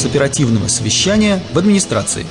с оперативного совещания в администрации.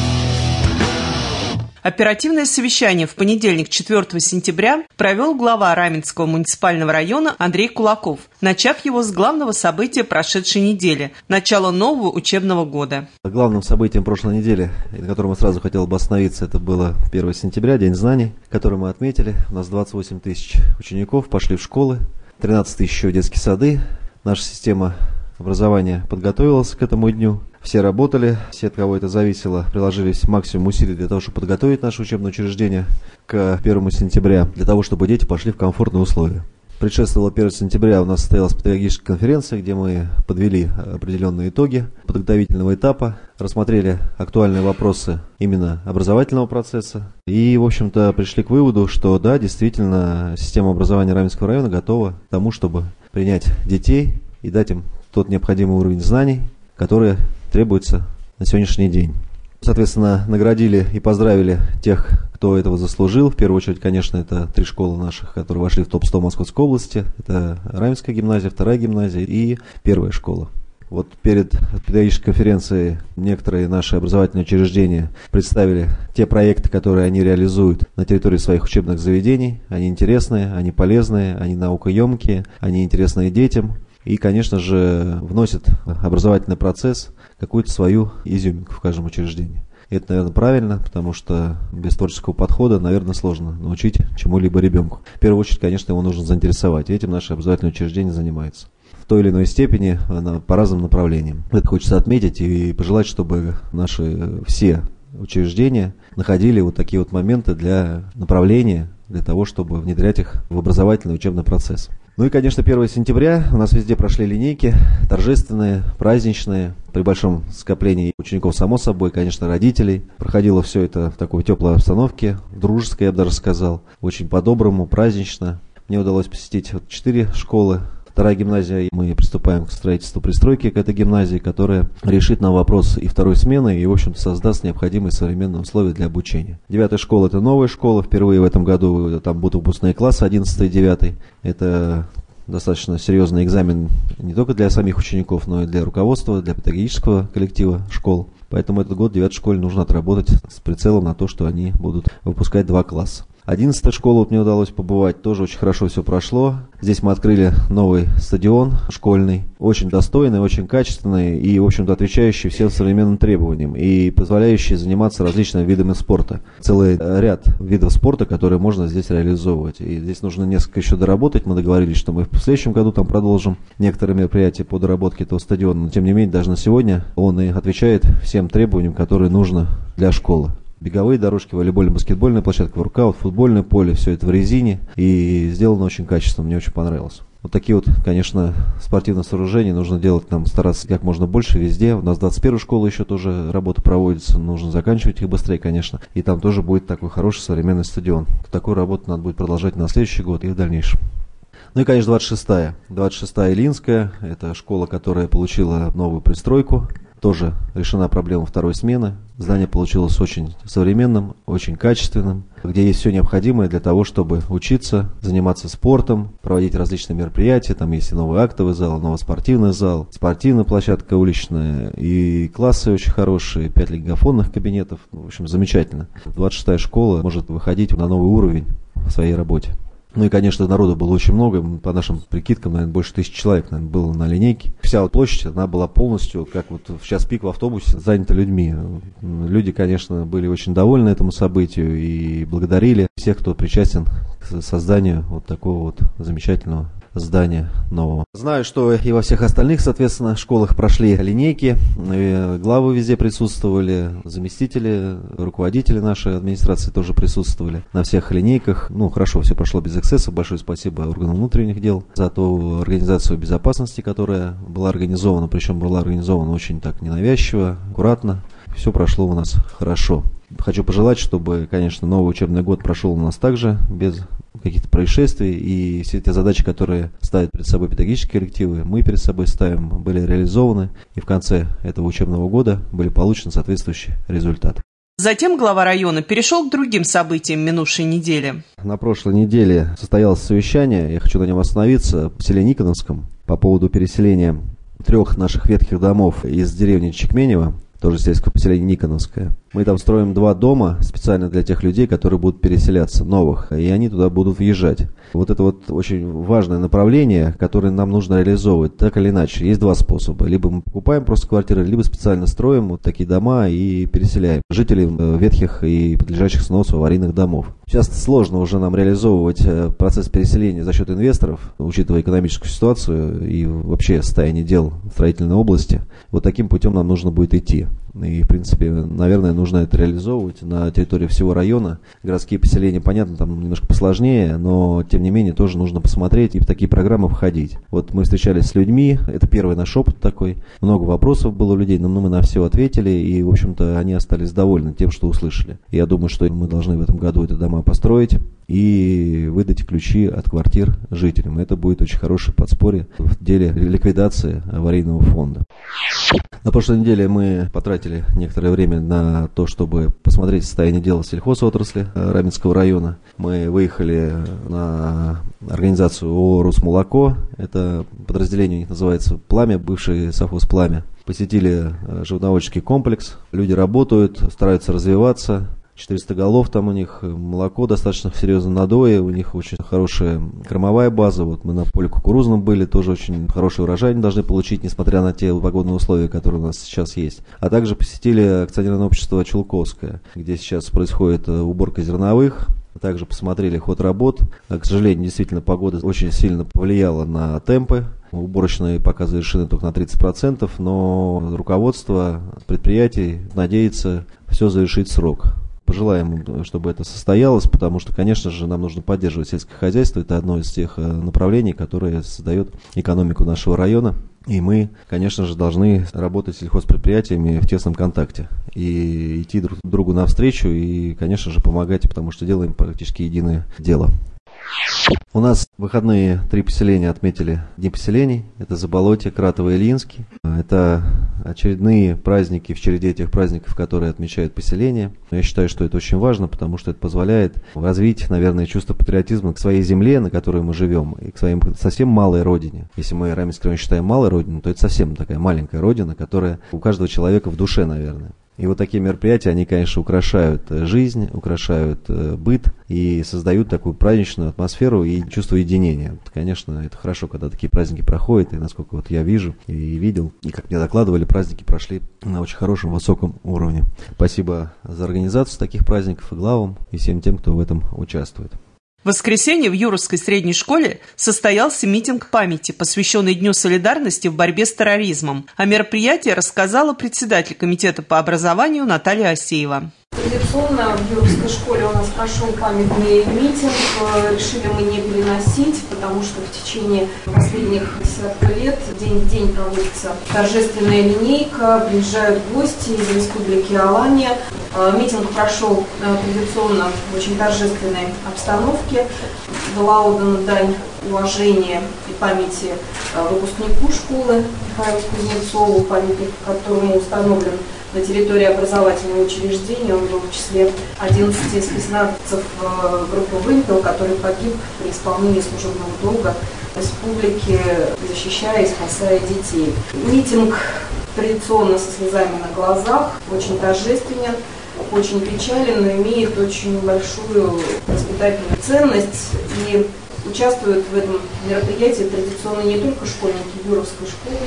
Оперативное совещание в понедельник, 4 сентября, провел глава Раменского муниципального района Андрей Кулаков, начав его с главного события прошедшей недели – начала нового учебного года. Главным событием прошлой недели, на котором я сразу хотел бы остановиться, это было 1 сентября, День знаний, который мы отметили. У нас 28 тысяч учеников пошли в школы, 13 тысяч в детские сады. Наша система образования подготовилась к этому дню. Все работали, все, от кого это зависело, приложили максимум усилий для того, чтобы подготовить наше учебное учреждение к 1 сентября, для того, чтобы дети пошли в комфортные условия. Предшествовало 1 сентября у нас состоялась педагогическая конференция, где мы подвели определенные итоги подготовительного этапа, рассмотрели актуальные вопросы именно образовательного процесса и, в общем-то, пришли к выводу, что да, действительно, система образования Раменского района готова к тому, чтобы принять детей и дать им тот необходимый уровень знаний, которые требуется на сегодняшний день. Соответственно, наградили и поздравили тех, кто этого заслужил. В первую очередь, конечно, это 3 школы наших, которые вошли в топ-100 Московской области. Это Раменская гимназия, 2-я гимназия и 1-я школа. Вот перед педагогической конференцией некоторые наши образовательные учреждения представили те проекты, которые они реализуют на территории своих учебных заведений. Они интересные, они полезные, они наукоемкие, они интересные детям. И, конечно же, вносят в образовательный процесс какую-то свою изюминку в каждом учреждении. И это, наверное, правильно, потому что без творческого подхода, наверное, сложно научить чему-либо ребенку. В первую очередь, конечно, его нужно заинтересовать. И этим наши образовательные учреждения занимаются. В той или иной степени, по разным направлениям. Это хочется отметить и пожелать, чтобы наши все учреждения находили вот такие вот моменты для направления, для того, чтобы внедрять их в образовательный учебный процесс. Ну и, конечно, 1 сентября у нас везде прошли линейки, торжественные, праздничные, при большом скоплении учеников, само собой, конечно, родителей. Проходило все это в такой теплой обстановке, дружеской, я бы даже сказал, очень по-доброму, празднично. Мне удалось посетить 4 школы. 2-я гимназия, мы приступаем к строительству пристройки к этой гимназии, которая решит нам вопрос и второй смены, и, в общем-то, создаст необходимые современные условия для обучения. 9-я школа – это новая школа, впервые в этом году там будут выпускные классы 11 и 9. Это достаточно серьезный экзамен не только для самих учеников, но и для руководства, для педагогического коллектива школ. Поэтому этот год 9-й школе нужно отработать с прицелом на то, что они будут выпускать 2 класса. 11-я школа, вот мне удалось побывать, тоже очень хорошо все прошло. Здесь мы открыли новый стадион школьный, очень достойный, очень качественный и, в общем-то, отвечающий всем современным требованиям и позволяющий заниматься различными видами спорта. Целый ряд видов спорта, которые можно здесь реализовывать. И здесь нужно несколько еще доработать. Мы договорились, что мы в следующем году там продолжим некоторые мероприятия по доработке этого стадиона. Но, тем не менее, даже на сегодня он и отвечает всем требованиям, которые нужно для школы. Беговые дорожки, волейбольно-баскетбольная площадка, воркаут, футбольное поле, все это в резине и сделано очень качественно, мне очень понравилось. Вот такие вот, конечно, спортивные сооружения нужно делать, нам стараться как можно больше везде. У нас 21-я школа еще тоже работа проводится, нужно заканчивать их быстрее, конечно. И там тоже будет такой хороший современный стадион. Такую работу надо будет продолжать на следующий год и в дальнейшем. Ну и, конечно, 26-я. 26-я Илинская, это школа, которая получила новую пристройку. Тоже решена проблема 2-й смены. Здание получилось очень современным, очень качественным, где есть все необходимое для того, чтобы учиться, заниматься спортом, проводить различные мероприятия. Там есть и новый актовый зал, новый спортивный зал, спортивная площадка уличная, и классы очень хорошие, 5 лингафонных кабинетов. В общем, замечательно. 26-я школа может выходить на новый уровень в своей работе. Ну и, конечно, народу было очень много, по нашим прикидкам, наверное, больше 1000 человек, наверное, было на линейке. Вся вот площадь, она была полностью, как вот в час пик в автобусе, занята людьми. Люди, конечно, были очень довольны этому событию и благодарили всех, кто причастен к созданию вот такого вот замечательного здания нового. Знаю, что и во всех остальных, соответственно, школах прошли линейки, главы везде присутствовали, заместители, руководители нашей администрации тоже присутствовали на всех линейках. Ну, хорошо, все прошло без эксцессов. Большое спасибо органам внутренних дел за ту организацию безопасности, которая была организована, причем была организована очень так ненавязчиво, аккуратно. Все прошло у нас хорошо. Хочу пожелать, чтобы, конечно, новый учебный год прошел у нас также без каких-то происшествий, и все те задачи, которые ставят перед собой педагогические коллективы, мы перед собой ставим, были реализованы, и в конце этого учебного года были получены соответствующие результаты. Затем глава района перешел к другим событиям минувшей недели. На прошлой неделе состоялось совещание, я хочу на нем остановиться, в селе Никоновском по поводу переселения 3 наших ветхих домов из деревни Чекменево, тоже сельское поселение Никоновское. Мы там строим 2 дома специально для тех людей, которые будут переселяться, новых, и они туда будут въезжать. Вот это вот очень важное направление, которое нам нужно реализовывать, так или иначе. Есть 2 способа. Либо мы покупаем просто квартиры, либо специально строим вот такие дома и переселяем жителей ветхих и подлежащих сносу аварийных домов. Сейчас сложно уже нам реализовывать процесс переселения за счет инвесторов, учитывая экономическую ситуацию и вообще состояние дел в строительной области. Вот таким путем нам нужно будет идти. И, в принципе, наверное, нужно это реализовывать на территории всего района. Городские поселения, понятно, там немножко посложнее, но, тем не менее, тоже нужно посмотреть и в такие программы входить. Вот мы встречались с людьми, это первый наш опыт такой. Много вопросов было у людей, но мы на все ответили, и, в общем-то, они остались довольны тем, что услышали. Я думаю, что мы должны в этом году эти дома построить и выдать ключи от квартир жителям. Это будет очень хорошее подспорье в деле ликвидации аварийного фонда. На прошлой неделе мы потратили некоторое время на то, чтобы посмотреть состояние дела сельхозотрасли Раменского района. Мы выехали на организацию ООО «Русмолоко». Это подразделение у них называется «Пламя», бывший совхоз «Пламя». Посетили животноводческий комплекс. Люди работают, стараются развиваться. 400 голов там у них, молоко достаточно серьезно надои, у них очень хорошая кормовая база. Вот мы на поле кукурузном были, тоже очень хороший урожай они должны получить, несмотря на те погодные условия, которые у нас сейчас есть. А также посетили акционерное общество «Чулковское», где сейчас происходит уборка зерновых. Также посмотрели ход работ. К сожалению, действительно, погода очень сильно повлияла на темпы. Уборочные пока завершены только на 30%, но руководство предприятий надеется все завершить в срок. Пожелаем, чтобы это состоялось, потому что, конечно же, нам нужно поддерживать сельское хозяйство. Это одно из тех направлений, которое создает экономику нашего района. И мы, конечно же, должны работать с сельхозпредприятиями в тесном контакте и идти друг другу навстречу и, конечно же, помогать, потому что делаем практически единое дело. У нас в выходные 3 поселения отметили Дни поселений. Это Заболотье, Кратово и Ильинский. Это очередные праздники в череде тех праздников, которые отмечают поселения. Я считаю, что это очень важно, потому что это позволяет развить, наверное, чувство патриотизма к своей земле, на которой мы живем, и к своей совсем малой родине. Если мы Раменский район считаем малой родиной, то это совсем такая маленькая родина, которая у каждого человека в душе, наверное. И вот такие мероприятия, они, конечно, украшают жизнь, украшают быт и создают такую праздничную атмосферу и чувство единения. Конечно, это хорошо, когда такие праздники проходят, и насколько вот я вижу и видел, и как мне докладывали, праздники прошли на очень хорошем, высоком уровне. Спасибо за организацию таких праздников и главам, и всем тем, кто в этом участвует. В воскресенье в Юровской средней школе состоялся митинг памяти, посвященный Дню солидарности в борьбе с терроризмом. О мероприятии рассказала председатель комитета по образованию Наталья Асеева. Традиционно в Юровской школе у нас прошел памятный митинг. Решили мы не переносить, потому что в течение последних десятка лет день в день проводится торжественная линейка, приезжают гости из республики Алания. Митинг прошел традиционно в очень торжественной обстановке. Была отдана дань уважения и памяти выпускнику школы Михаилу Кузнецову, памятник которому установлен на территории образовательного учреждения. Он был в числе 11 спецназовцев группы «Вымпел», который погиб при исполнении служебного долга в республике, защищая и спасая детей. Митинг традиционно со слезами на глазах, очень торжественен, очень печален, но имеет очень большую воспитательную ценность. И участвуют в этом мероприятии традиционно не только школьники Юровской школы,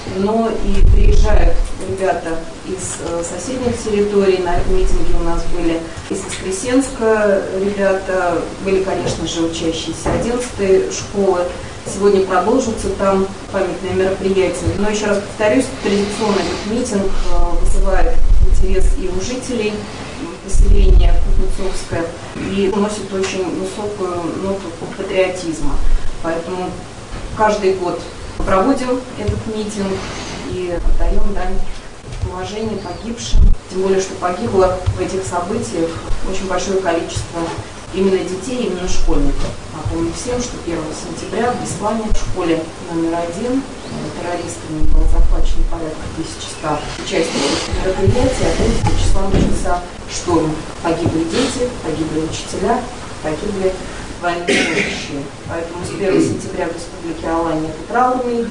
но и приезжают ребята из соседних территорий. На этом митинге у нас были из Воскресенска ребята, были, конечно же, учащиеся 11-й школы. Сегодня продолжится там памятное мероприятие. Но еще раз повторюсь, традиционно этот митинг вызывает интерес и у жителей поселения Кузнецовское и носит очень высокую ноту патриотизма. Поэтому каждый год проводим этот митинг и отдаем дань уважения погибшим. Тем более, что погибло в этих событиях очень большое количество именно детей, именно школьников. Напомню всем, что 1 сентября в Беслане, в школе номер 1, террористами было захвачено порядка 1100 участников мероприятия, а 30 числа начался шторм. Погибли дети, погибли учителя, погибли военнослужащие. Поэтому с 1 сентября в Республике Алания это траурные дни.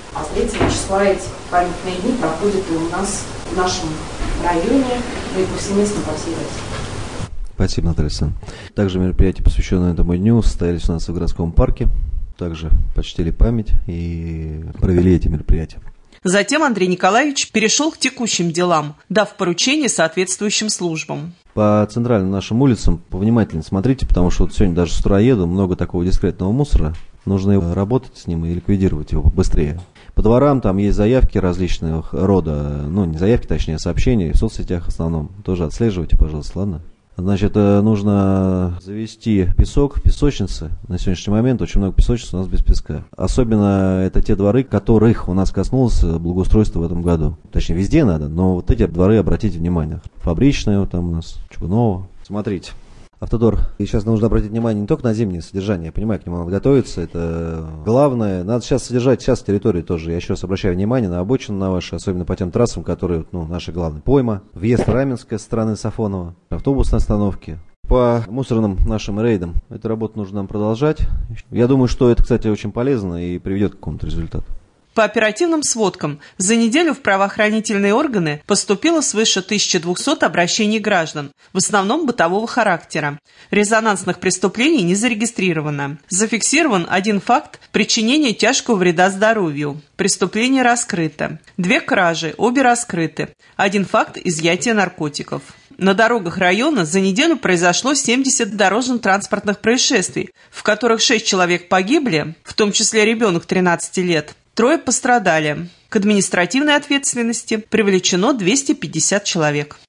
А 3 числа эти памятные дни проходят и у нас в нашем районе, и повсеместно по всей России. Спасибо, Наталья Александровна. Также мероприятия, посвященные этому дню, состоялись у нас в городском парке. Также почтили память и провели эти мероприятия. Затем Андрей Николаевич перешел к текущим делам, дав поручение соответствующим службам. По центральным нашим улицам повнимательнее смотрите, потому что вот сегодня даже с утра еду, много такого дискретного мусора. Нужно работать с ним и ликвидировать его быстрее. По дворам там есть заявки различного рода, не заявки, точнее, сообщения в соцсетях в основном. Тоже отслеживайте, пожалуйста, ладно? Значит, нужно завести песок в песочнице. На сегодняшний момент очень много песочниц у нас без песка. Особенно это те дворы, которых у нас коснулось благоустройства в этом году. Точнее, везде надо, но вот эти дворы обратите внимание. Фабричные вот там у нас, Чугунова. Смотрите. Автодор. И сейчас нужно обратить внимание не только на зимнее содержание, я понимаю, к нему надо готовиться, это главное. Надо сейчас содержать территорию тоже. Я еще раз обращаю внимание на обочины на ваши, особенно по тем трассам, которые, наши главные. Пойма, въезд в Раменское со стороны Сафонова, автобусные остановки. По мусорным нашим рейдам эту работу нужно нам продолжать. Я думаю, что это, кстати, очень полезно и приведет к какому-то результату. По оперативным сводкам, за неделю в правоохранительные органы поступило свыше 1200 обращений граждан, в основном бытового характера. Резонансных преступлений не зарегистрировано. Зафиксирован 1 факт причинения тяжкого вреда здоровью. Преступление раскрыто. 2 кражи, обе раскрыты. 1 факт изъятия наркотиков. На дорогах района за неделю произошло 70 дорожно-транспортных происшествий, в которых 6 человек погибли, в том числе ребенок 13 лет. 3 пострадали. К административной ответственности привлечено 250 человек.